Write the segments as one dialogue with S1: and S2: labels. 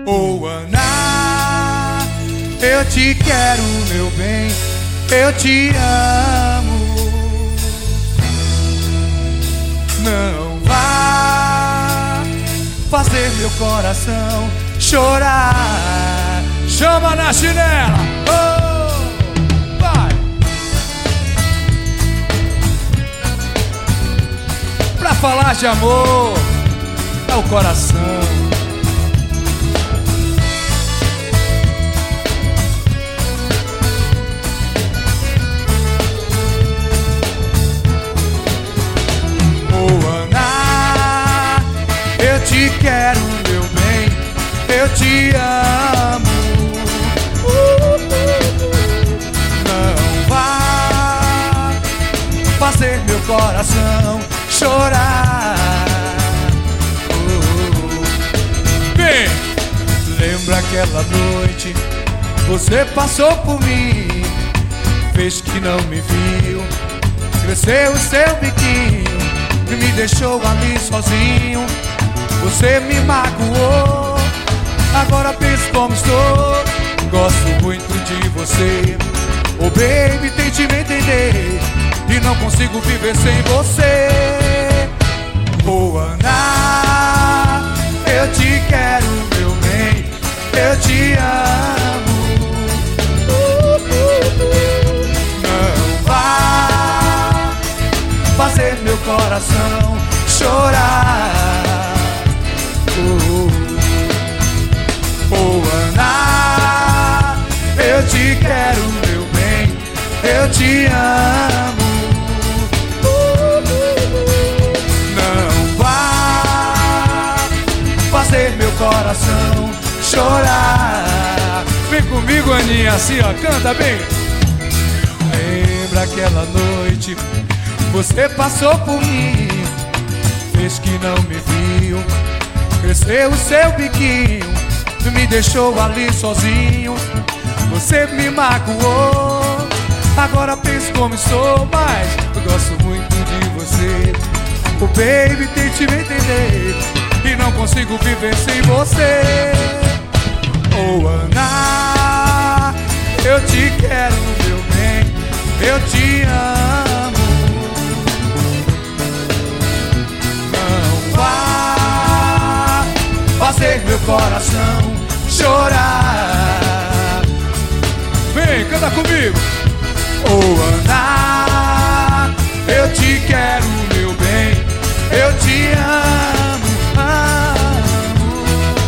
S1: Oh, Ana, eu te quero, meu bem, eu te amo. Não vá fazer meu coração chorar. Chama na chinela, oh, vai. Pra falar de amor é o coração. Eu te quero, meu bem, eu te amo. Não vá fazer meu coração chorar. Bem, lembra aquela noite, você passou por mim, fez que não me viu, cresceu o seu biquinho e me deixou ali sozinho. Você me magoou, agora penso como estou. Gosto muito de você, oh baby, tente me entender, e não consigo viver sem você. Oh Ana, eu te quero, meu bem, eu te amo. Não vá fazer meu coração chorar. Oh Ana, eu te quero, meu bem, eu te amo. Não vá fazer meu coração chorar. Vem comigo, Aninha, assim ó, canta bem. Lembra aquela noite, você passou por mim, fez que não me viu, cresceu o seu biquinho, me deixou ali sozinho. Você me magoou, agora penso como sou, mas eu gosto muito de você. Oh baby, tente me entender, e não consigo viver sem você. Oh Ana, eu te quero, meu bem, eu te amo. Não vá fazer meu coração chorar. Vem, canta comigo. Oh Ana, eu te quero, meu bem, eu te amo, amo.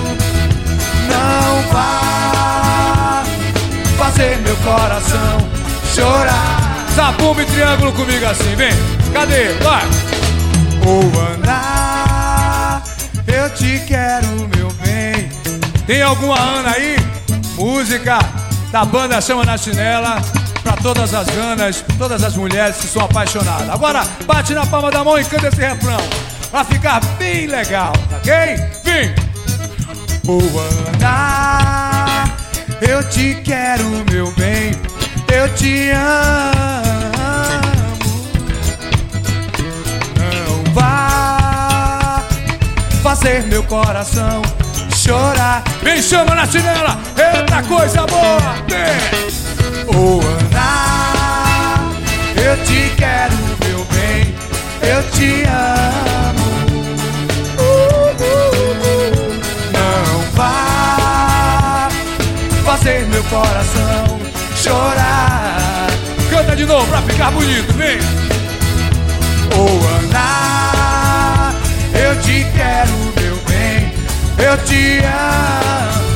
S1: Não vá fazer meu coração chorar. Zabumba e triângulo comigo assim, vem. Cadê? Vai. Oh Ana, eu te quero, meu bem. Tem alguma Ana aí? Música da banda Chama na Chinela, pra todas as ganas, todas as mulheres que são apaixonadas. Agora bate na palma da mão e canta esse refrão, pra ficar bem legal, ok? Vem! Oh Ana, eu te quero, meu bem, eu te amo. Não vá fazer meu coração chorar. Vem, chama na chinela, eita coisa boa, vem! Oh Ana, eu te quero, meu bem, eu te amo. Não vá fazer meu coração chorar. Canta de novo pra ficar bonito, vem! Oh Ana, eu te quero, meu bem, eu te amo.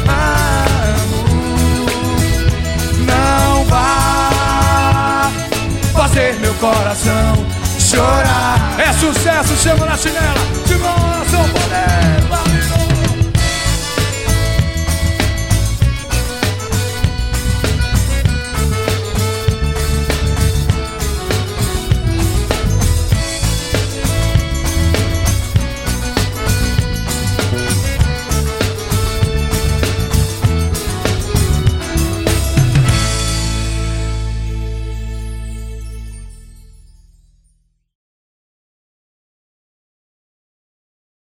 S1: Não vá fazer meu coração chorar. É sucesso, chama na chinela, de novo, São Paulo.